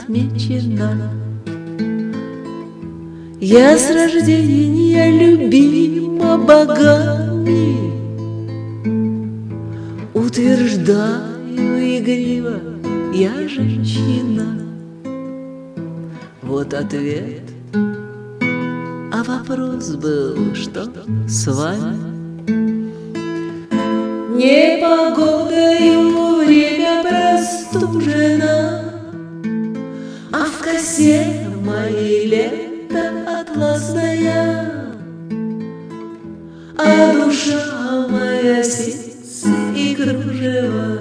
отмечена. Я с рождения любима богами, утверждаю игриво, я женщина. Вот ответ, а вопрос был, что с вами? Непогодою время простужено, а в косе моей лето атласная, а душа моя ситцы и кружева.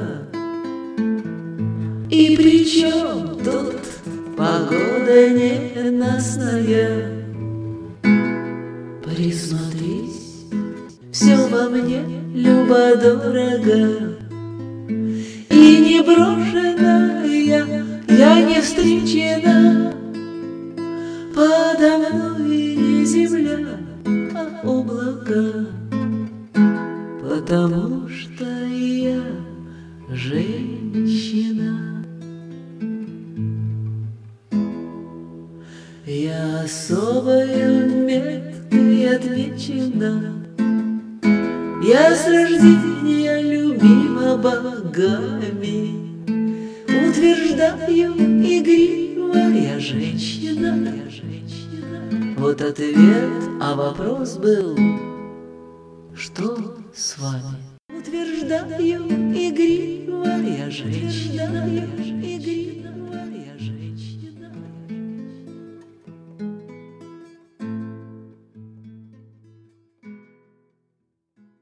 И при чем тут погода ненастная? Присмотрись, все во мне любо-дорого, и не брошена я не встречена. Подо мной не земля, а облака, потому что я женщина. Я особою меткой отмечена, я с рождения любима богами, утверждаю игриво, я женщина, я женщина. Вот ответ, а вопрос был, что с вами? Утверждаю